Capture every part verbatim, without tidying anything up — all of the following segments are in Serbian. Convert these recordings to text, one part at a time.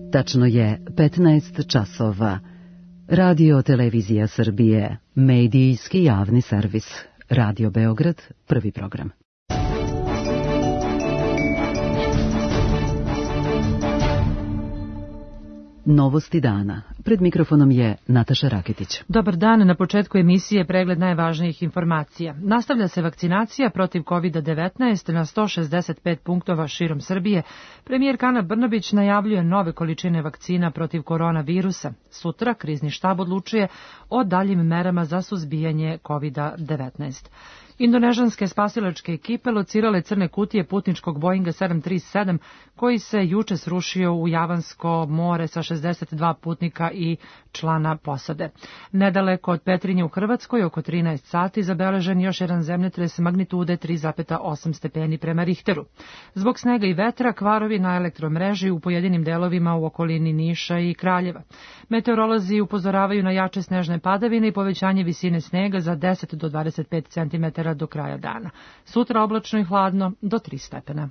Tačno je petnaest časova. Radio Televizija Srbije, medijski javni servis. Radio Beograd, prvi program. Novosti dana. Pred mikrofonom je Nataša Raketić. Dobar dan, na početku emisije pregled najvažnijih informacija. Nastavlja se vakcinacija protiv kovid devetnaest na sto šezdeset pet punktova širom Srbije. Premijerka Ana Brnabić najavljuje nove količine vakcina protiv koronavirusa. Sutra krizni štab odlučuje o daljim merama za suzbijanje kovid devetnaest. Indonežanske spasilačke ekipe locirale crne kutije putničkog Boeinga sedam tri sedam koji se juče srušio u Javansko more sa šezdeset dva putnika i člana posade. Nedaleko od Petrinje u Hrvatskoj, oko trinaest sati, zabeležen još jedan zemljotres magnitude tri zarez osam stepeni prema Richteru. Zbog snega i vetra, kvarovi na elektromreži u pojedinim delovima u okolini Niša i Kraljeva. Meteorolozi upozoravaju na jače snežne padavine i povećanje visine snega za deset do dvadeset pet centimetara do kraja dana. Sutra oblačno i hladno do tri stepena.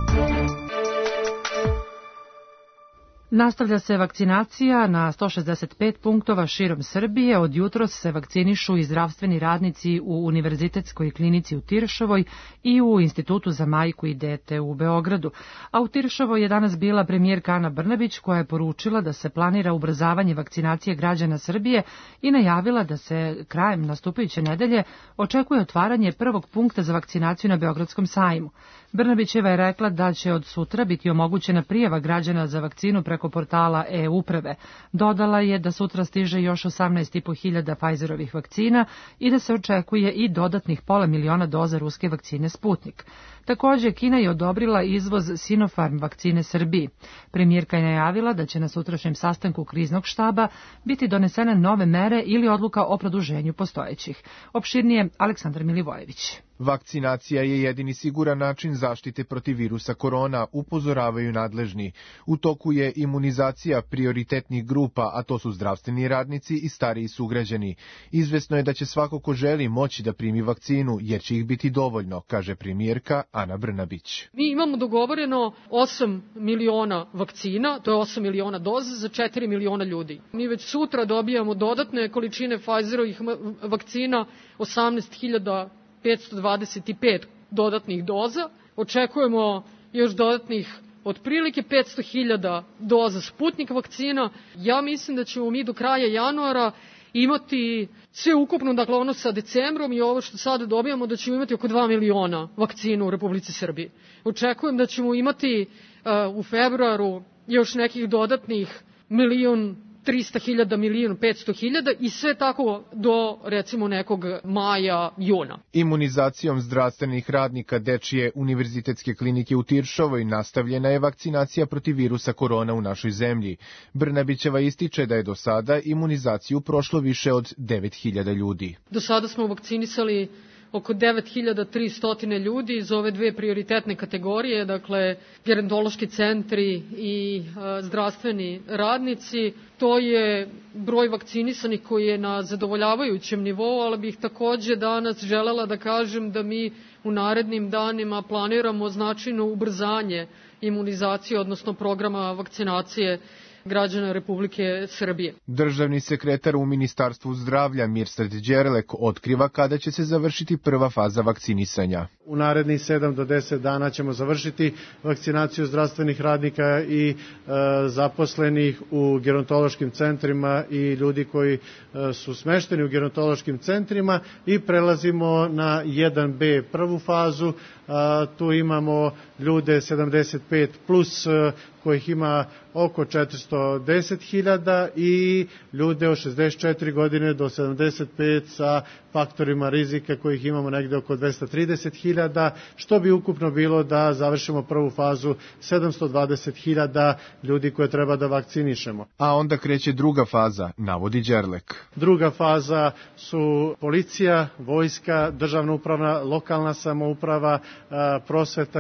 Nastavlja se vakcinacija na sto šezdeset pet punktova širom Srbije. Od jutros se vakcinišu i zdravstveni radnici u Univerzitetskoj klinici u Tiršovoj i u Institutu za majku i dete u Beogradu. A u Tiršovoj je danas bila premijerka Ana Brnabić koja je poručila da se planira ubrzavanje vakcinacije građana Srbije i najavila da se krajem nastupajuće nedelje očekuje otvaranje prvog punkta za vakcinaciju na Beogradskom sajmu. Brnabićeva je rekla da će od sutra biti omogućena prijava građana za vakcinu preko portala e-uprave. Dodala je da sutra stiže još osamnaest i po hiljada Pfizerovih vakcina i da se očekuje i dodatnih pola miliona doza ruske vakcine Sputnik. Takođe, Kina je odobrila izvoz Sinopharm vakcine Srbiji. Premijerka je najavila da će na sutrašnjem sastanku kriznog štaba biti donesene nove mere ili odluka o produženju postojećih. Opširnije Aleksandar Milivojević. Vakcinacija je jedini siguran način zaštite protiv virusa korona, upozoravaju nadležni. U toku je imunizacija prioritetnih grupa, a to su zdravstveni radnici i stariji sugrađani. Izvesno je da će svako ko želi moći da primi vakcinu, jer će ih biti dovoljno, kaže premijerka Ana Brnabić. Mi imamo dogovoreno osam miliona vakcina, to je osam miliona doza za četiri miliona ljudi. Mi već sutra dobijamo dodatne količine Pfizerovih vakcina, osamnaest hiljada petsto dvadeset pet dodatnih doza. Očekujemo još dodatnih otprilike petsto hiljada doza Sputnik vakcina. Ja mislim da ćemo mi do kraja januara imati sve ukupno, dakle ono sa decembrom i ovo što sada dobijamo, da ćemo imati oko dva miliona vakcina u Republici Srbiji. Očekujem da ćemo imati uh, u februaru još nekih dodatnih milion trista hiljada, milion petsto hiljada i sve tako do recimo nekog maja, juna. Imunizacijom zdravstvenih radnika Dečije univerzitetske klinike u Tiršovoj nastavljena je vakcinacija protiv virusa korona u našoj zemlji. Brnabićeva ističe da je do sada imunizaciju prošlo više od devet hiljada ljudi. Do sada smo vakcinisali oko devet hiljada tristo ljudi iz ove dve prioritetne kategorije, dakle gerontološki centri i a, zdravstveni radnici. To je broj vakcinisanih koji je na zadovoljavajućem nivou, ali bih takođe danas želela da kažem da mi u narednim danima planiramo značajno ubrzanje imunizacije, odnosno programa vakcinacije građana Republike Srbije. Državni sekretar u Ministarstvu zdravlja Mirsad Đerlek otkriva kada će se završiti prva faza vakcinisanja. U narednih sedam do deset dana ćemo završiti vakcinaciju zdravstvenih radnika i e, zaposlenih u gerontološkim centrima i ljudi koji e, su smešteni u gerontološkim centrima i prelazimo na jedan be prvu fazu. A, tu imamo ljude sedamdeset pet plus kojih ima oko četiristo deset hiljada i ljude od šezdeset četiri godine do sedamdeset pet sa faktorima rizika kojih imamo negde oko dvesta trideset hiljada, što bi ukupno bilo da završimo prvu fazu sedamsto dvadeset hiljada ljudi koje treba da vakcinišemo. A onda kreće druga faza, navodi Đerlek. Druga faza su policija, vojska, državna uprava, lokalna samouprava, prosveta gde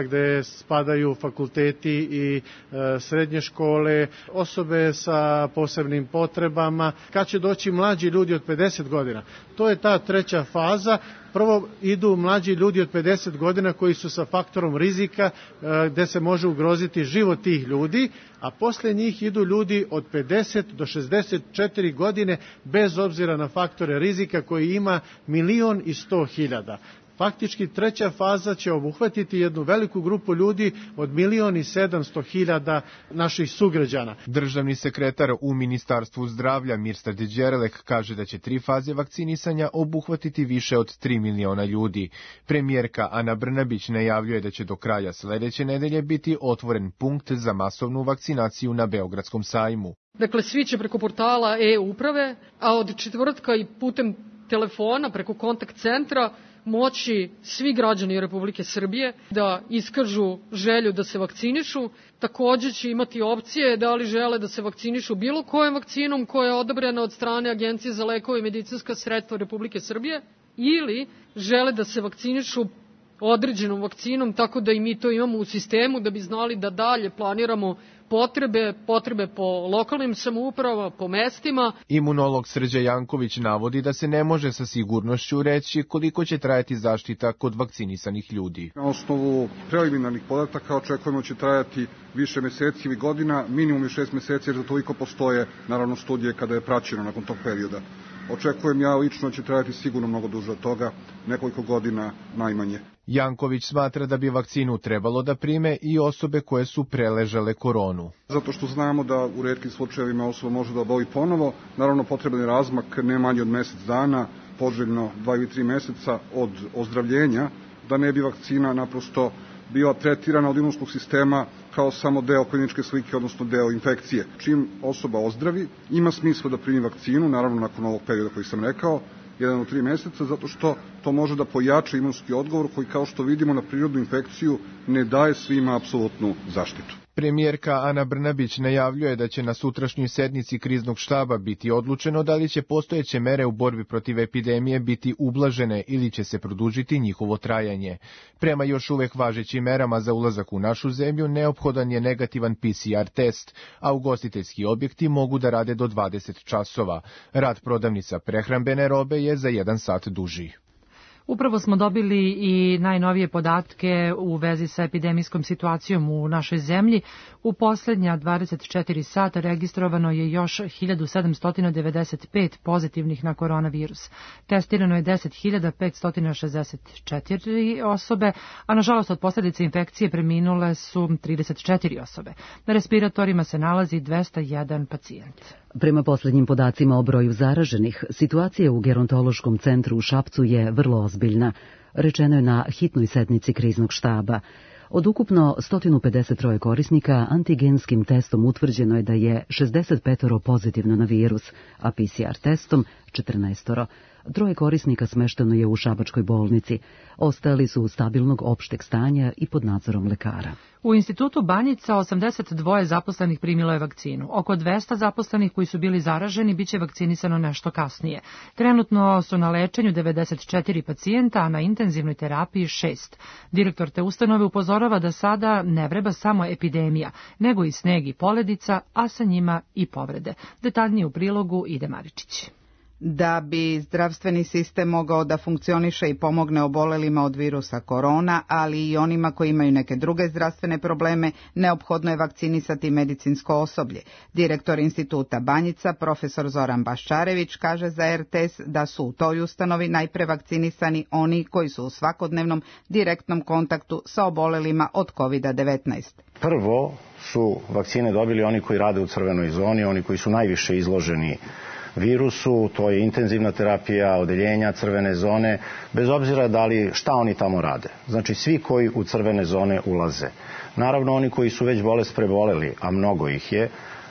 spadaju fakulteti i srednje škole, osobe sa posebnim potrebama, kad će doći mlađi ljudi od pedeset godina. To je ta treća faza. Prvo idu mlađi ljudi od pedeset godina koji su sa faktorom rizika gde se može ugroziti život tih ljudi, a posle njih idu ljudi od pedeset do šezdeset četiri godine bez obzira na faktore rizika koji ima milion i sto hiljada. Faktički treća faza će obuhvatiti jednu veliku grupu ljudi od milion i sedamsto hiljada naših sugrađana. Državni sekretar u Ministarstvu zdravlja Mirsad Đerlek kaže da će tri faze vakcinisanja obuhvatiti više od tri miliona ljudi. Premijerka Ana Brnabić najavljuje da će do kraja sledeće nedelje biti otvoren punkt za masovnu vakcinaciju na Beogradskom sajmu. Dakle, svi će preko portala e-uprave, a od četvrtka i putem telefona preko kontakt centra moći svi građani Republike Srbije da iskažu želju da se vakcinišu. Takođe će imati opcije da li žele da se vakcinišu bilo kojom vakcinom koja je odobrena od strane Agencije za lekove i medicinska sredstva Republike Srbije ili žele da se vakcinišu određenom vakcinom, tako da i mi to imamo u sistemu da bi znali da dalje planiramo potrebe, potrebe po lokalnim samoupravama, po mestima. Imunolog Srđa Janković navodi da se ne može sa sigurnošću reći koliko će trajati zaštita kod vakcinisanih ljudi. Na osnovu preliminarnih podataka očekujemo će trajati više meseci ili godina, minimum i šest meseci, jer za toliko postoje naravno studije kada je praćeno nakon tog perioda. Očekujem ja lično će trajati sigurno mnogo duže od toga, nekoliko godina najmanje. Janković smatra da bi vakcinu trebalo da prime i osobe koje su preležale koronu. Zato što znamo da u retkim slučajevima osoba može da oboli ponovo, naravno potreban je razmak ne manje od mesec dana, poželjno dva ili tri meseca od ozdravljenja, da ne bi vakcina naprosto bila tretirana od imunskog sistema kao samo deo kliničke slike, odnosno deo infekcije. Čim osoba ozdravi, ima smisla da primi vakcinu, naravno nakon ovog perioda koji sam rekao, jedan od tri meseca, zato što to može da pojača imunski odgovor koji, kao što vidimo na prirodnu infekciju, ne daje svima apsolutnu zaštitu. Premijerka Ana Brnabić najavljuje da će na sutrašnjoj sednici kriznog štaba biti odlučeno da li će postojeće mere u borbi protiv epidemije biti ublažene ili će se produžiti njihovo trajanje. Prema još uvek važećim merama za ulazak u našu zemlju neophodan je negativan P C R test, a ugostiteljski objekti mogu da rade do dvadeset časova. Rad prodavnica prehrambene robe je za jedan sat duži. Upravo smo dobili i najnovije podatke u vezi sa epidemijskom situacijom u našoj zemlji. U poslednja dvadeset četiri sata registrovano je još hiljadu sedamsto devedeset pet pozitivnih na koronavirus. Testirano je deset hiljada petsto šezdeset četiri osobe, a nažalost od posljedice infekcije preminule su trideset četiri osobe. Na respiratorima se nalazi dvesta jedan pacijent. Prema poslednjim podacima o broju zaraženih, situacija u gerontološkom centru u Šapcu je vrlo ozbiljna, rečeno je na hitnoj sednici kriznog štaba. Od ukupno sto pedeset tri korisnika antigenskim testom utvrđeno je da je šezdeset pet pozitivno na virus, a P C R testom četrnaest. Troje korisnika smešteno je u šabačkoj bolnici. Ostali su stabilnog opšteg stanja i pod nadzorom lekara. U institutu Banjica osamdeset dva zaposlenih primilo je vakcinu. Oko dvesta zaposlenih koji su bili zaraženi biće vakcinisano nešto kasnije. Trenutno su na lečenju devedeset četiri pacijenta, a na intenzivnoj terapiji šest. Direktor te ustanove upozorava da sada ne vreba samo epidemija, nego i sneg i poledica, a sa njima i povrede. Detaljnije u prilogu Ide Maričić. Da bi zdravstveni sistem mogao da funkcioniše i pomogne obolelima od virusa korona, ali i onima koji imaju neke druge zdravstvene probleme, neophodno je vakcinisati medicinsko osoblje. Direktor instituta Banjica, profesor Zoran Baščarević, kaže za R T S da su u toj ustanovi najpre vakcinisani oni koji su u svakodnevnom direktnom kontaktu sa obolelima od kovid devetnaest. Prvo su vakcine dobili oni koji rade u crvenoj zoni, oni koji su najviše izloženi virusu, to je intenzivna terapija, odeljenja, crvene zone, bez obzira da li šta oni tamo rade. Znači svi koji u crvene zone ulaze. Naravno oni koji su već bolest preboleli, a mnogo ih je,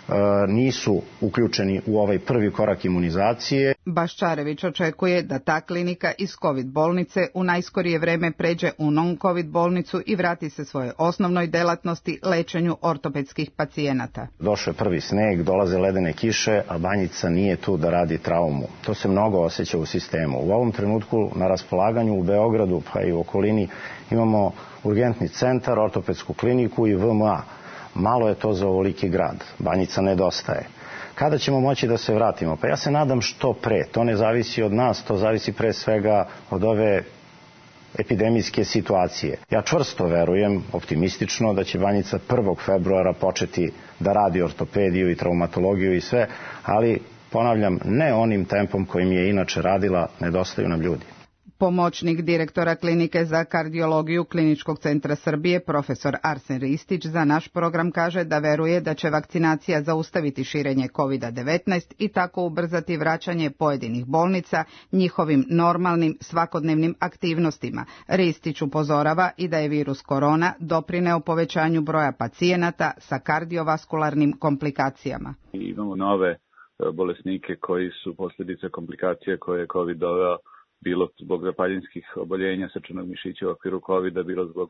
nisu uključeni u ovaj prvi korak imunizacije. Baščarević očekuje da ta klinika iz COVID bolnice u najskorije vreme pređe u non-COVID bolnicu i vrati se svoje osnovnoj delatnosti lečenju ortopedskih pacijenata. Došao je prvi sneg, dolaze ledene kiše, a Banjica nije tu da radi traumu. To se mnogo osjeća u sistemu. U ovom trenutku na raspolaganju u Beogradu pa i u okolini imamo urgentni centar, ortopedsku kliniku i V M A. Malo je to za ovoliki grad. Banjica nedostaje. Kada ćemo moći da se vratimo? Pa ja se nadam što pre. To ne zavisi od nas, to zavisi pre svega od ove epidemijske situacije. Ja čvrsto verujem, optimistično, da će Banjica prvog februara početi da radi ortopediju i traumatologiju i sve, ali ponavljam, ne onim tempom kojim je inače radila, nedostaju nam ljudi. Pomoćnik direktora klinike za kardiologiju Kliničkog centra Srbije, profesor Arsen Ristić, za naš program kaže da veruje da će vakcinacija zaustaviti širenje kovid devetnaest i tako ubrzati vraćanje pojedinih bolnica njihovim normalnim svakodnevnim aktivnostima. Ristić upozorava i da je virus korona doprineo povećanju broja pacijenata sa kardiovaskularnim komplikacijama. Imamo nove bolesnike koji su posljedice komplikacije koje je COVID doveo, bilo zbog zapaljinskih oboljenja srčanog mišića u okviru kovida, bilo zbog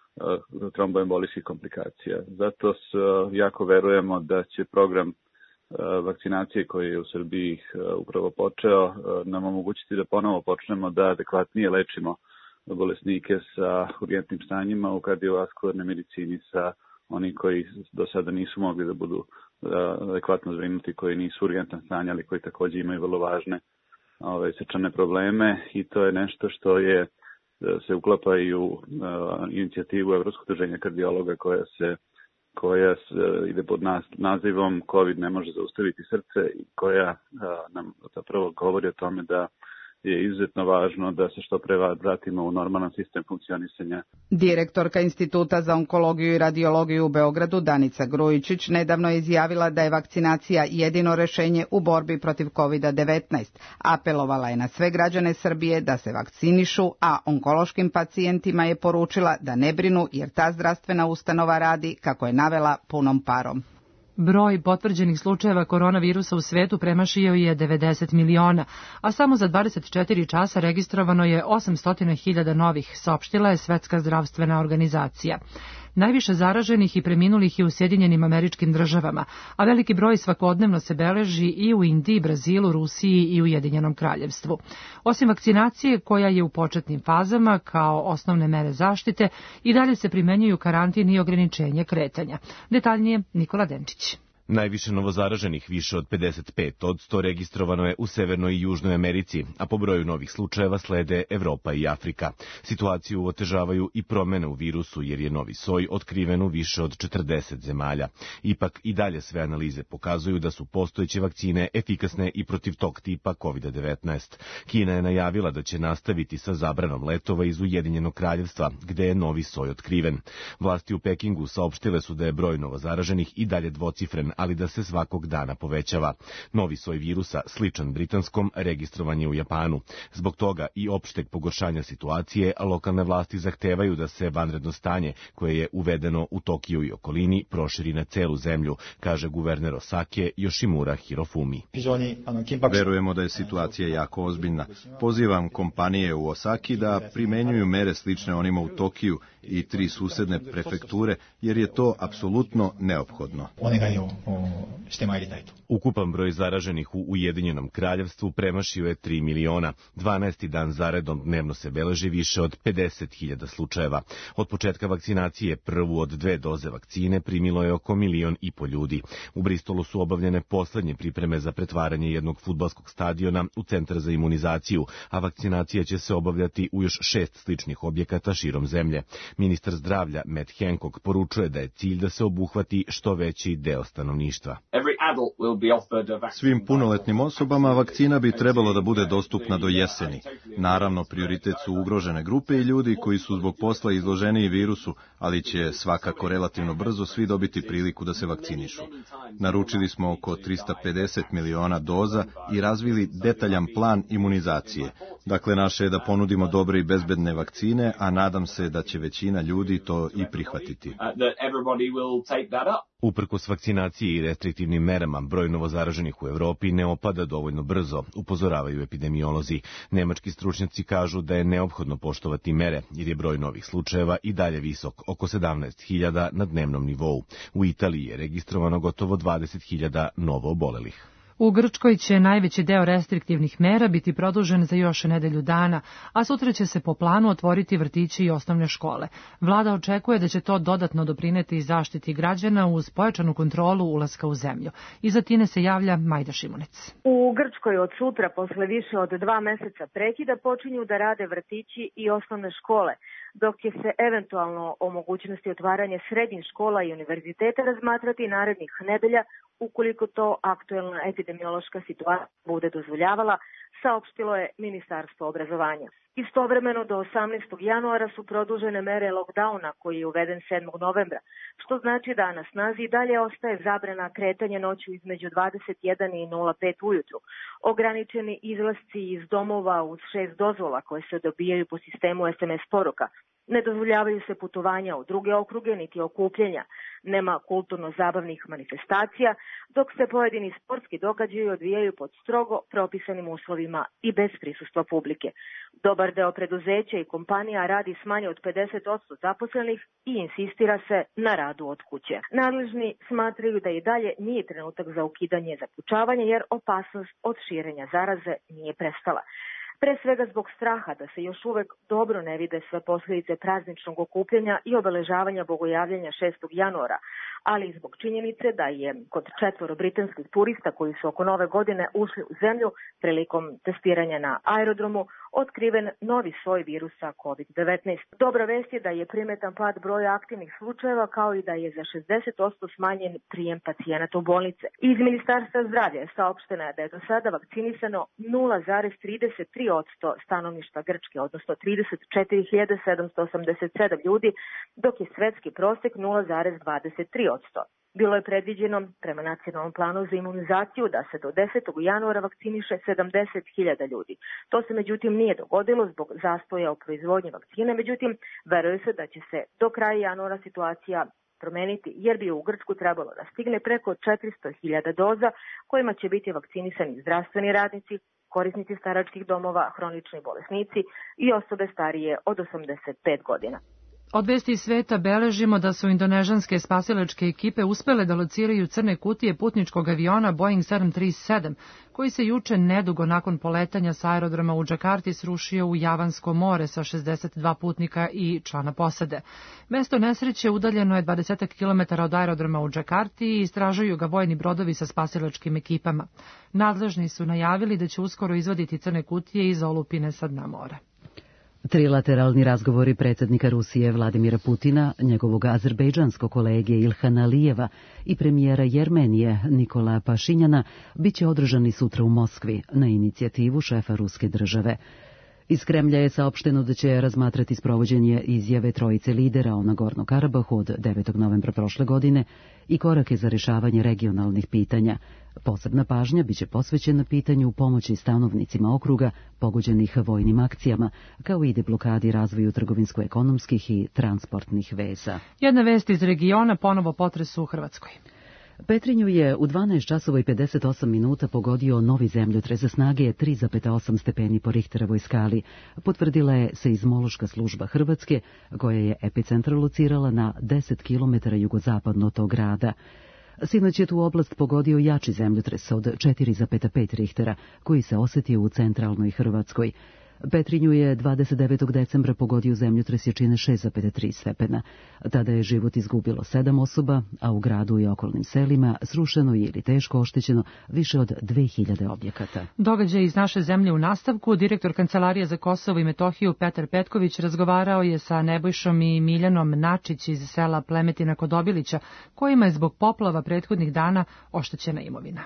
uh, tromboembolijskih komplikacija. Zato s, uh, jako verujemo da će program uh, vakcinacije koji je u Srbiji uh, upravo počeo uh, nam omogućiti da ponovo počnemo da adekvatnije lečimo bolesnike sa urgentnim stanjima u kardiovaskularnoj medicini, sa oni koji do sada nisu mogli da budu uh, adekvatno zbrinuti, koji nisu urgentna stanja, ali koji također imaju vrlo važne ove srčane probleme, i to je nešto što je se uklapa i u uh, inicijativu Evropskog udruženja kardiologa koja se koja se ide pod nas, nazivom COVID ne može zaustaviti srce, i koja uh, nam zapravo govori o tome da je izuzetno važno da se što pre vratimo u normalan sistem funkcionisanja. Direktorka Instituta za onkologiju i radiologiju u Beogradu, Danica Grujičić, nedavno je izjavila da je vakcinacija jedino rešenje u borbi protiv kovid devetnaest. Apelovala je na sve građane Srbije da se vakcinišu, a onkološkim pacijentima je poručila da ne brinu jer ta zdravstvena ustanova radi, kako je navela, punom parom. Broj potvrđenih slučajeva koronavirusa u svetu premašio je devedeset miliona, a samo za dvadeset četiri časa registrovano je osamsto hiljada novih, saopštila je Svetska zdravstvena organizacija. Najviše zaraženih i preminulih je u Sjedinjenim Američkim Državama, a veliki broj svakodnevno se beleži i u Indiji, Brazilu, Rusiji i Ujedinjenom Kraljevstvu. Osim vakcinacije, koja je u početnim fazama kao osnovne mere zaštite, i dalje se primenjuju karantin i ograničenje kretanja. Detaljnije Nikola Denčić. Najviše novozaraženih, više od pedeset pet odsto, registrovano je u Severnoj i Južnoj Americi, a po broju novih slučajeva slede Evropa i Afrika. Situaciju otežavaju i promene u virusu, jer je novi soj otkriven u više od četrdeset zemalja. Ipak i dalje sve analize pokazuju da su postojeće vakcine efikasne i protiv tog tipa kovid devetnaest. Kina je najavila da će nastaviti sa zabranom letova iz Ujedinjenog Kraljevstva, gde je novi soj otkriven. Vlasti u Pekingu saopštile su da je broj novozaraženih i dalje dvocifren, ali da se svakog dana povećava. Novi soj virusa, sličan britanskom, registrovan je u Japanu. Zbog toga i opšteg pogoršanja situacije, lokalne vlasti zahtevaju da se vanredno stanje, koje je uvedeno u Tokiju i okolini, proširi na celu zemlju, kaže guverner Osake Yoshimura Hirofumi. Verujemo da je situacija jako ozbiljna. Pozivam kompanije u Osaki da primenjuju mere slične onima u Tokiju i tri susedne prefekture, jer je to apsolutno neophodno. Ukupan broj zaraženih u Ujedinjenom Kraljevstvu premašio je tri miliona. dvanaesti dan zaredom dnevno se beleži više od pedeset hiljada slučajeva. Od početka vakcinacije prvu od dve doze vakcine primilo je oko milion i po ljudi. U Bristolu su obavljene poslednje pripreme za pretvaranje jednog fudbalskog stadiona u centar za imunizaciju, a vakcinacija će se obavljati u još šest sličnih objekata širom zemlje. Ministar zdravlja Matt Hancock poručuje da je cilj da se obuhvati što veći deo stanovništva. Svim punoletnim osobama vakcina bi trebalo da bude dostupna do jeseni. Naravno, prioritet su ugrožene grupe i ljudi koji su zbog posla izloženiji virusu, ali će svakako relativno brzo svi dobiti priliku da se vakcinišu. Naručili smo oko trista pedeset miliona doza i razvili detaljan plan imunizacije. Dakle, naše je da ponudimo dobre i bezbedne vakcine, a nadam se da će većina ljudi to i prihvatiti. Uprkos vakcinaciji i restriktivnim merama, broj novozaraženih u Evropi ne opada dovoljno brzo, upozoravaju epidemiolozi. Nemački stručnjaci kažu da je neophodno poštovati mere, jer je broj novih slučajeva i dalje visok, oko sedamnaest hiljada na dnevnom nivou. U Italiji je registrovano gotovo dvadeset hiljada novo obolelih. U Grčkoj će najveći deo restriktivnih mera biti produžen za još nedelju dana, a sutra će se po planu otvoriti vrtići i osnovne škole. Vlada očekuje da će to dodatno doprineti zaštiti građana uz pojačanu kontrolu ulaska u zemlju. Iz Atine se javlja Majda Šimunec. U Grčkoj od sutra, posle više od dva meseca prekida, počinju da rade vrtići i osnovne škole, dok će se eventualno o mogućnosti otvaranja srednjih škola i univerziteta razmatrati narednih nedelja, ukoliko to aktuelna epidemiološka situacija bude dozvoljavala, saopštilo je Ministarstvo obrazovanja. Istovremeno do osamnaestog januara su produžene mere lockdowna koji je uveden sedmog novembra, što znači da na snazi i dalje ostaje zabrana kretanja noću između dvadeset jedan i nula pet ujutru, ograničeni izlasci iz domova uz šest dozvola koje se dobijaju po sistemu es em es poruka. Ne dozvoljavaju se putovanja u druge okruge niti okupljenja, nema kulturno-zabavnih manifestacija, dok se pojedini sportski događaji odvijaju pod strogo propisanim uslovima i bez prisustva publike. Dobar deo preduzeća i kompanija radi s manje od pedeset posto zaposlenih i insistira se na radu od kuće. Nadležni smatraju da i dalje nije trenutak za ukidanje zaključavanja jer opasnost od širenja zaraze nije prestala. Pre svega zbog straha da se još uvek dobro ne vide sve posljedice prazničnog okupljanja i obeležavanja bogojavljanja šestog januara, ali i zbog činjenice da je kod četvoro britanskih turista koji su oko nove godine ušli u zemlju prilikom testiranja na aerodromu otkriven novi soj virusa kovid devetnaest. Dobra vest je da je primetan pad broja aktivnih slučajeva kao i da je za šezdeset posto smanjen prijem pacijenata u bolnice. Iz Ministarstva zdravlja je saopšteno da je do sada vakcinisano nula zarez trideset tri posto stanovništva Grčke, odnosno trideset četiri hiljade sedamsto osamdeset sedam ljudi, dok je svetski prosek nula zarez dvadeset tri posto. Bilo je predviđeno prema nacionalnom planu za imunizaciju da se do desetog januara vakciniše sedamdeset hiljada ljudi. To se međutim nije dogodilo zbog zastoja u proizvodnji vakcine, međutim veruje se da će se do kraja januara situacija promeniti jer bi u Grčku trebalo da stigne preko četiristo hiljada doza kojima će biti vakcinisani zdravstveni radnici, korisnici staračkih domova, hronični bolesnici i osobe starije od osamdeset pet godina. Od vesti iz sveta beležimo da su indonežanske spasilačke ekipe uspele da lociraju crne kutije putničkog aviona Boeing sedam tri sedam, koji se juče nedugo nakon poletanja sa aerodroma u Džakarti srušio u Javansko more sa šezdeset dva putnika i člana posade. Mesto nesreće udaljeno je dvadeset kilometara od aerodroma u Džakarti i istražuju ga vojni brodovi sa spasilačkim ekipama. Nadležni su najavili da će uskoro izvaditi crne kutije iz olupine sa dna mora. Trilateralni razgovori predsjednika Rusije Vladimira Putina, njegovog azerbejdžanskog kolege Ilhana Alijeva i premijera Jermenije Nikola Pašinjana bit će održani sutra u Moskvi na inicijativu šefa ruske države. Iz Kremlja je saopšteno da će razmatrati sprovođenje izjave trojice lidera o Nagorno Karabahu od devetog novembra prošle godine i korake za rješavanje regionalnih pitanja. Posebna pažnja biće posvećena pitanju pomoći stanovnicima okruga pogođenih vojnim akcijama, kao i deblokadi razvoju trgovinsko-ekonomskih i transportnih veza. Jedna vest iz regiona, ponovo potres u Hrvatskoj. Petrinju je u dvanaest časova i pedeset osam minuta pogodio novi zemljotres za snage tri zarez osam stepeni po Richterovoj skali, potvrdila je seizmološka služba Hrvatske, koja je epicentar locirala na deset kilometara jugozapadno od tog grada. Sinoć je tu oblast pogodio jači zemljotres od četiri zarez pet Richtera, koji se osjetio u centralnoj Hrvatskoj. Petrinju je dvadeset devetog decembra pogodio zemljotres jačine šest zarez tri stepena. Tada je život izgubilo sedam osoba, a u gradu i okolnim selima srušeno je ili teško oštećeno više od dve hiljade objekata. Događaj iz naše zemlje u nastavku. Direktor Kancelarije za Kosovo i Metohiju Petar Petković razgovarao je sa Nebojšom i Miljanom Načić iz sela Plemetina kod Obilića, kojima je zbog poplava prethodnih dana oštećena imovina.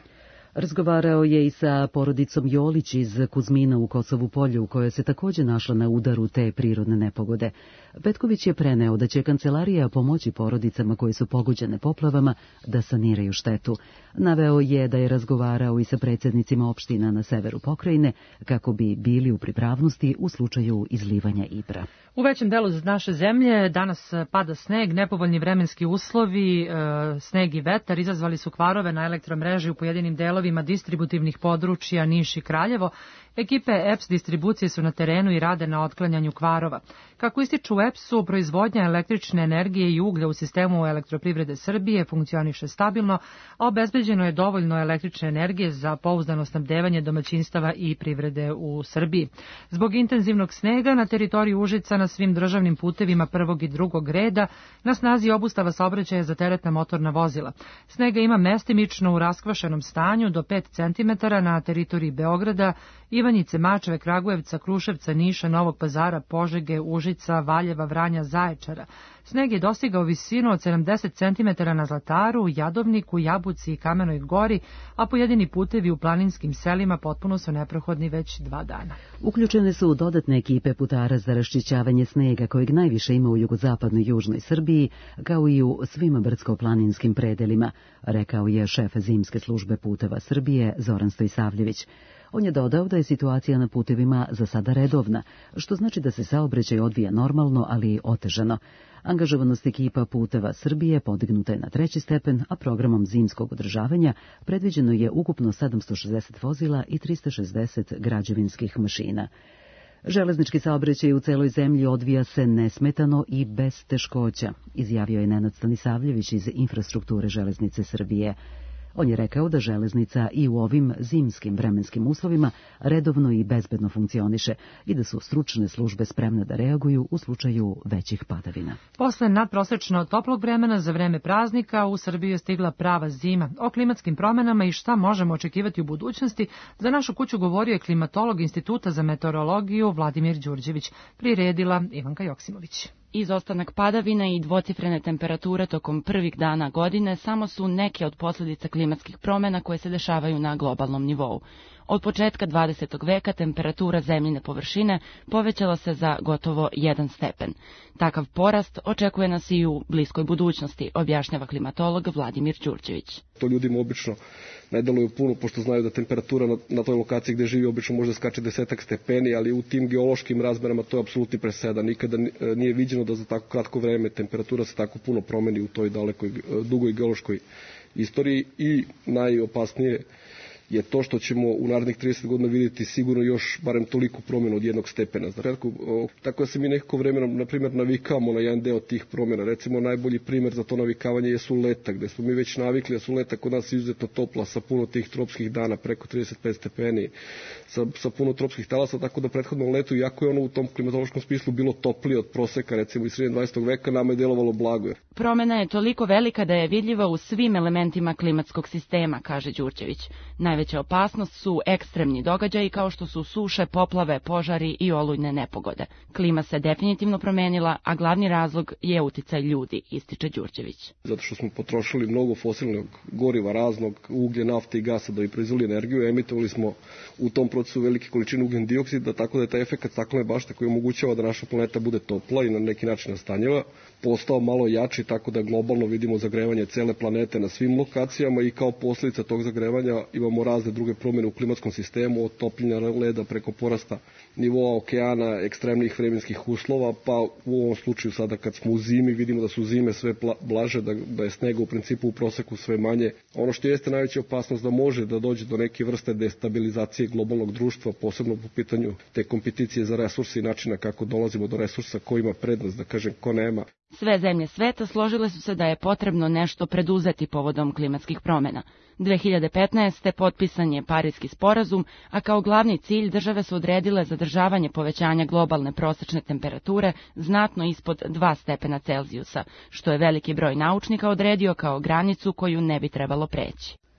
Razgovarao je i sa porodicom Jolić iz Kuzmina u Kosovu Polju, koja se takođe našla na udaru te prirodne nepogode. Petković je preneo da će kancelarija pomoći porodicama koje su pogođene poplavama da saniraju štetu. Naveo je da je razgovarao i sa predsjednicima opština na severu pokrajine kako bi bili u pripravnosti u slučaju izlivanja Ibra. U većem delu naše zemlje danas pada sneg, nepovoljni vremenski uslovi, sneg i vetar izazvali su kvarove na elektromreži u pojedinim delovima distributivnih područja Niš i Kraljevo. Ekipe E P S distribucije su na terenu i rade na otklanjanju kvarova. Kako ističu u E P S-u, proizvodnja električne energije i uglja u sistemu Elektroprivrede Srbije funkcioniše stabilno, a obezbeđeno je dovoljno električne energije za pouzdano snabdevanje domaćinstava i privrede u Srbiji. Zbog intenzivnog snega na teritoriji Užica na svim državnim putevima prvog i drugog reda na snazi obustava saobraćaja za teretna motorna vozila. Snega ima mestimično u raskvašenom stanju do pet centimetara na teritoriji Beograda, Ivanjice, Mačeve, Kragujevca, Kruševca, Niša, Novog Pazara, Požege, Užica, Valjeva, Vranja, Zaječara. Sneg je dostigao visinu od sedamdeset centimetara na Zlataru, Jadovniku, Jabuci i Kamenoj Gori, a pojedini putevi u planinskim selima potpuno su neprohodni već dva dana. Uključene su dodatne ekipe putara za raščišćavanje snega, kojeg najviše ima u jugozapadnoj južnoj Srbiji, kao i u svim brdsko-planinskim predelima, rekao je šef zimske službe puteva Srbije Zoran Stojsavljević. On je dodao da je situacija na putevima za sada redovna, što znači da se saobraćaj odvija normalno, ali otežano. Angažovanost ekipa puteva Srbije podignuta je na treći stepen, a programom zimskog održavanja predviđeno je ukupno sedamsto šezdeset vozila i trista šezdeset građevinskih mašina. Železnički saobraćaj u celoj zemlji odvija se nesmetano i bez teškoća, izjavio je Nenad Stanisavljević iz Infrastrukture železnice Srbije. On je rekao da železnica i u ovim zimskim vremenskim uslovima redovno i bezbedno funkcioniše i da su stručne službe spremne da reaguju u slučaju većih padavina. Posle nadprosečno toplog vremena za vreme praznika u Srbiju je stigla prava zima. O klimatskim promenama i šta možemo očekivati u budućnosti za našu kuću govorio je klimatolog Instituta za meteorologiju Vladimir Đurđević, priredila Ivanka Joksimović. Izostanak padavina i dvocifrene temperature tokom prvih dana godine samo su neke od posljedica klimatskih promjena koje se dešavaju na globalnom nivou. Od početka dvadesetog veka temperatura zemljine površine povećala se za gotovo jedan stepen. Takav porast očekuje nas i u bliskoj budućnosti, objašnjava klimatolog Vladimir Đurđević. To ljudima obično ne deluju puno, pošto znaju da temperatura na, na toj lokaciji gde živi obično može skače desetak stepeni, ali u tim geološkim razmerama to je apsolutni presedan. Nikada nije viđeno da za tako kratko vreme temperatura se tako puno promeni u toj dalekoj, dugoj geološkoj istoriji i najopasnije je to što ćemo u narednih trideset godina vidjeti sigurno još barem toliko promjena od jednog stepena. Znači, tako da se mi nekako vremenom, na primjer, navikavamo na jedan deo tih promjena. Recimo, najbolji primjer za to navikavanje jesu leta, gde smo mi već navikli da su leta kod nas izuzetno topla, sa puno tih tropskih dana, preko trideset pet stepeni, sa, sa puno tropskih talasa, tako da prethodnom letu, iako je ono u tom klimatološkom smislu bilo toplije od proseka, recimo iz srednjeg dvadesetog veka, nama je delovalo blago. Promjena je toliko velika da je vidljiva u svim elementima klimatskog sistema, kaže Đurđević. Najveća opasnost su ekstremni događaji kao što su suše, poplave, požari i olujne nepogode. Klima se definitivno promenila, a glavni razlog je uticaj ljudi, ističe Đurđević. Zato što smo potrošili mnogo fosilnog goriva, raznog uglje, nafte i gasa da bi proizveli energiju, emitovali smo u tom procesu velike količine ugljen dioksida, tako da je taj efekat staklene bašte koji omogućava da naša planeta bude topla i na neki način nastanjiva, postao malo jači, tako da globalno vidimo zagrevanje cele planete na svim lokacijama i kao posljedica tog zagrevanja imamo razne druge promjene u klimatskom sistemu, od topljenja leda preko porasta nivoa okeana, ekstremnih vremenskih uslova, pa u ovom slučaju sada kad smo u zimi vidimo da su zime sve blaže, da, da je snega u principu u proseku sve manje. Ono što jeste najveća opasnost da može da dođe do neke vrste destabilizacije globalnog društva, posebno po pitanju te kompeticije za resurse i načina kako dolazimo do resursa, ko ima prednost, da kažem, ko nema. Sve zemlje sveta složile su se da je potrebno nešto preduzeti povodom klimatskih promjena. dve hiljade petnaeste. potpisan je Pariski sporazum, a kao glavni cilj države su odredile zadržavanje povećanja globalne prosečne temperature znatno ispod dva stepena Celzijusa, što je veliki broj naučnika odredio kao granicu koju ne bi trebalo preći.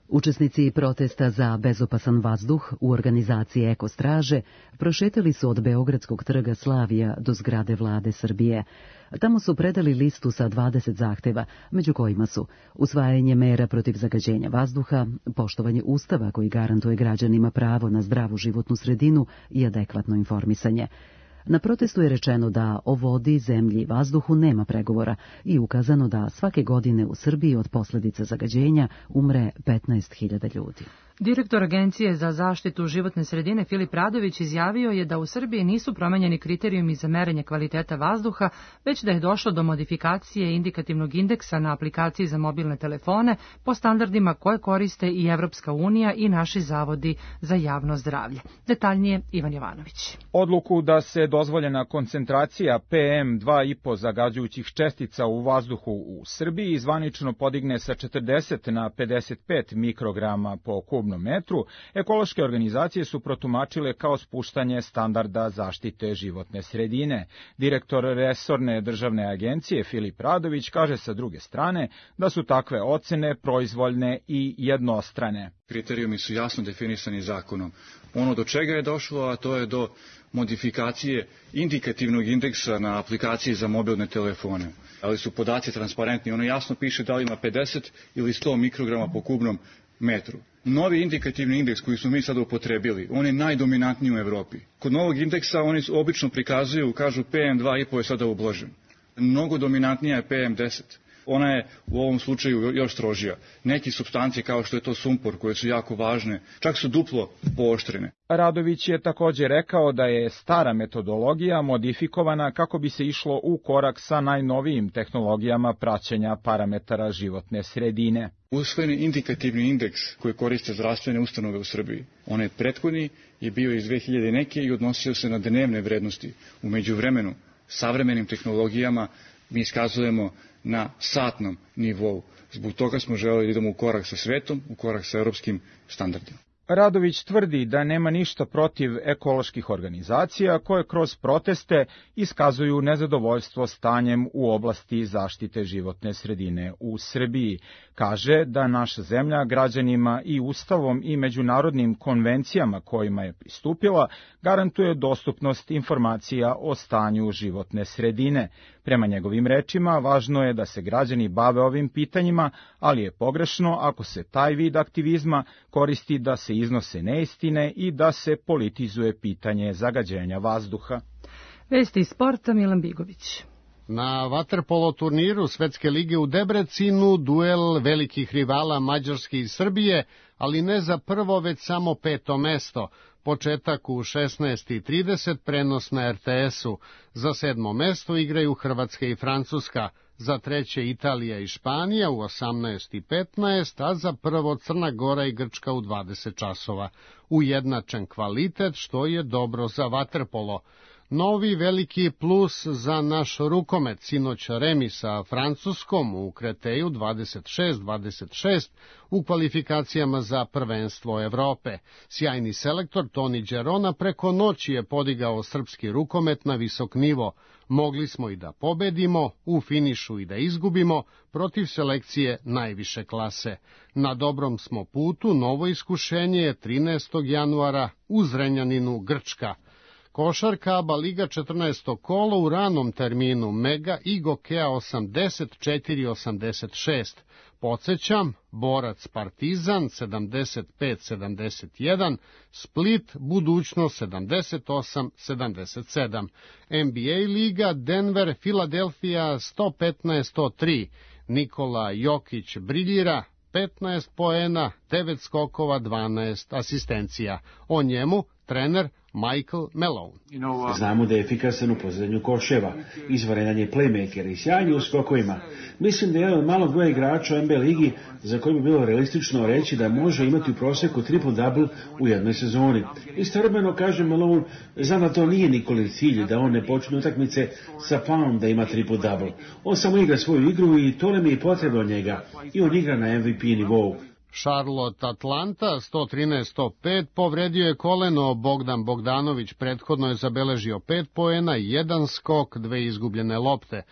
Učesnici protesta za bezopasan vazduh u organizaciji Eko straže prošetali su od Beogradskog trga Slavija do zgrade vlade Srbije. Tamo su predali listu sa dvadeset zahteva, među kojima su usvajanje mera protiv zagađenja vazduha, poštovanje Ustava koji garantuje građanima pravo na zdravu životnu sredinu i adekvatno informisanje. Na protestu je rečeno da o vodi, zemlji i vazduhu nema pregovora i ukazano da svake godine u Srbiji od posljedica zagađenja umre petnaest hiljada ljudi. Direktor Agencije za zaštitu životne sredine Filip Radović izjavio je da u Srbiji nisu promenjeni kriterijumi za merenje kvaliteta vazduha, već da je došlo do modifikacije indikativnog indeksa na aplikaciji za mobilne telefone po standardima koje koriste i Evropska unija i naši zavodi za javno zdravlje. Detaljnije Ivan Jovanović. Odluku da se dozvoljena koncentracija P M dva i po zagađujućih čestica u vazduhu u Srbiji zvanično podigne sa četrdeset na pedeset pet mikrograma po kubnom metru, ekološke organizacije su protumačile kao spuštanje standarda zaštite životne sredine. Direktor resorne državne agencije Filip Radović kaže sa druge strane da su takve ocene proizvoljne i jednostrane. Kriterijumi su jasno definisani zakonom. Ono do čega je došlo, a to je do modifikacije indikativnog indeksa na aplikaciji za mobilne telefone. Ali su podaci transparentni, ono jasno piše da li ima pedeset ili sto mikrograma po kubnom metru. Novi indikativni indeks koji su mi sada upotrebili, on je najdominantniji u Evropi. Kod novog indeksa oni obično prikazuju, kažu P M dva i po je sada ublažen. Mnogo dominantnija je P M deset. Ona je u ovom slučaju još strožija. Neki supstancije kao što je to sumpor, koje su jako važne, čak su duplo pooštrene. Radović je također rekao da je stara metodologija modifikovana kako bi se išlo u korak sa najnovijim tehnologijama praćenja parametara životne sredine. Usvojeni indikativni indeks koji koriste zdravstvene ustanove u Srbiji, onaj prethodni je bio iz dve hiljade neke i odnosio se na dnevne vrednosti. U međuvremenu, savremenim tehnologijama mi iskazujemo na satnom nivou. Zbog toga smo želeli da idemo u korak sa svetom, u korak sa europskim standardima. Radović tvrdi da nema ništa protiv ekoloških organizacija koje kroz proteste iskazuju nezadovoljstvo stanjem u oblasti zaštite životne sredine u Srbiji. Kaže da naša zemlja građanima i Ustavom i međunarodnim konvencijama kojima je pristupila garantuje dostupnost informacija o stanju životne sredine. Prema njegovim rečima, važno je da se građani bave ovim pitanjima, ali je pogrešno ako se taj vid aktivizma koristi da se iznose neistine i da se politizuje pitanje zagađenja vazduha. Vesti iz sporta, Milan Bigović. Na vaterpolo turniru Svetske lige u Debrecinu duel velikih rivala Mađarske i Srbije, ali ne za prvo, već samo peto mesto. Početak u šesnaest i trideset, prenos na R T S-u. Za sedmo mesto igraju Hrvatska i Francuska, za treće Italija i Španija u osamnaest i petnaest, a za prvo Crna Gora i Grčka u dvadeset časova. Ujednačen kvalitet, što je dobro za vaterpolo. Novi veliki plus za naš rukomet, sinoć remi sa Francuskom u Kreteju dvadeset šest dvadeset šest u kvalifikacijama za prvenstvo Evrope. Sjajni selektor Toni Đerona preko noći je podigao srpski rukomet na visok nivo. Mogli smo i da pobedimo, u finišu i da izgubimo protiv selekcije najviše klase. Na dobrom smo putu, novo iskušenje je trinaestog januara u Zrenjaninu, Grčka. Košarka, ABA Liga četrnaesto kolo u ranom terminu, Mega i Gokea osamdeset četiri osamdeset šest. Podsjećam, Borac Partizan sedamdeset pet sedamdeset jedan, Split Budućnost sedamdeset osam sedamdeset sedam. N B A Liga, Denver, Filadelfija sto petnaest sto tri. Nikola Jokić briljira, petnaest poena, devet skokova, dvanaest asistencija. O njemu trener Michael Malone. Znamo da je efikasan u posljedanju koševa, izvanredan je playmaker i sjajni u skokovima. Mislim da je jedan od malog broja igrača u N B A ligi za koji bi bilo realistično reći da može imati u prosjeku triple-double u jednoj sezoni. Istovremeno, kaže Malone, znam da to nije Nikolin cilj, da on ne počne utakmice sa Pound da ima triple-double. On samo igra svoju igru i to nam je potrebno od njega i on igra na M V P nivou. Charlotte Atlanta sto trinaest sto pet povredio je koleno, Bogdan Bogdanović prethodno je zabeležio pet poena, jedan skok, dve izgubljene lopte.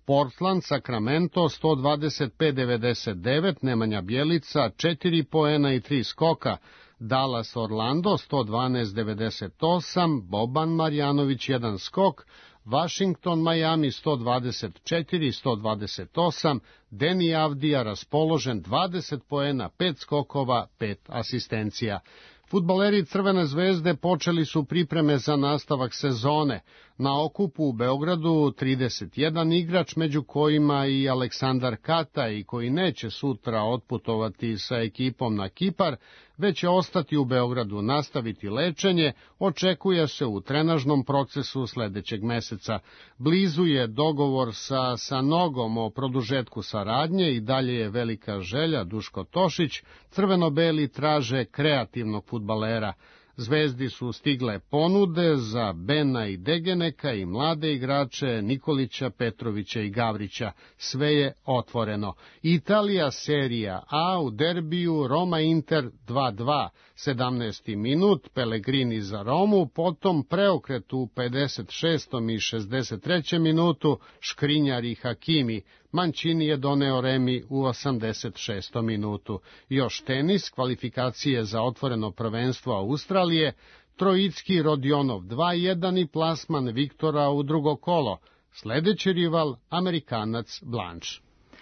Portland, Sacramento sto dvadeset pet devedeset devet, Nemanja Bjelica četiri poena i tri skoka. Dallas, Orlando sto dvanaest devedeset osam, Boban Marjanović jedan skok. Washington, Miami sto dvadeset četiri sto dvadeset osam, Deni Avdija raspoložen dvadeset poena, pet skokova, pet asistencija. Fudbaleri Crvene zvezde počeli su pripreme za nastavak sezone. Na okupu u Beogradu trideset jedan igrač, među kojima i Aleksandar Kataj, koji neće sutra otputovati sa ekipom na Kipar, već će ostati u Beogradu, nastaviti lečenje, očekuje se u trenažnom procesu sledećeg meseca. Blizu je dogovor sa Sanogom o produžetku saradnje i dalje je velika želja Duško Tošić, crveno-beli traže kreativnog fudbalera. Zvezdi su stigle ponude za Bena i Degeneka i mlade igrače Nikolića, Petrovića i Gavrića. Sve je otvoreno. Italija serija A u derbiju Roma-Inter dva dva. sedamnaesti minut, Pellegrini za Romu, potom preokret u pedeset šestom i šezdeset trećem minutu, Škrinjar i Hakimi. Mancini je doneo remi u osamdeset šestom minutu. Još tenis, kvalifikacije za otvoreno prvenstvo Australije, Trojicki Rodionov dva jedan i plasman Viktora u drugo kolo. Sledeći rival, Amerikanac Blanche.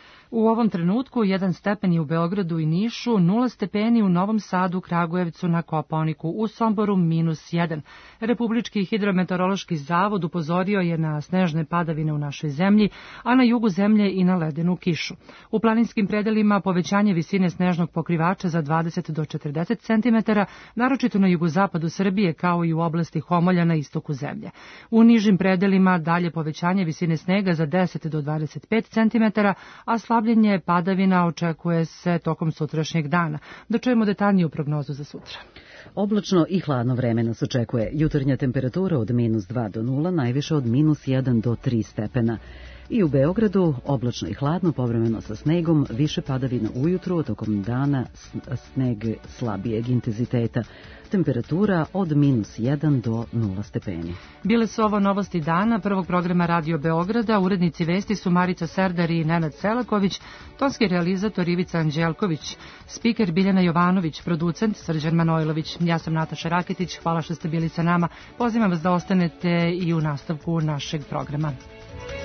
U ovom trenutku jedan stepen je u Beogradu i Nišu, nula stepeni u Novom Sadu, Kragujevcu, na Kopaoniku, u Somboru minus jedan. Republički hidrometeorološki zavod upozorio je na snežne padavine u našoj zemlji, a na jugu zemlje i na ledenu kišu. U planinskim predelima povećanje visine snežnog pokrivača za dvadeset do četrdeset centimetara, naročito na jugozapadu Srbije, kao i u oblasti Homolja na istoku zemlje. U nižim predelima dalje povećanje visine snega za deset do dvadeset pet centimetara, a slabljenje padavina očekuje se tokom sutrašnjeg dana. Da čujemo detaljniju prognozu za sutra. Oblačno i hladno vreme nas očekuje. Jutarnja temperatura od minus dva do nula, najviše od minus jedan do tri stepena. I u Beogradu oblačno i hladno, povremeno sa snegom, više padavina ujutru, tokom dana sneg slabijeg intenziteta. Temperatura od minus jedan do nula stepeni. Bile su ovo novosti dana prvog programa Radio Beograda. Urednici vesti su Marica Serdar i Nenad Selaković, tonski realizator Ivica Anđelković, spiker Biljana Jovanović, producent Srđan Manojlović. Ja sam Nataša Raketić, hvala što ste bili sa nama. Pozivam vas da ostanete i u nastavku našeg programa.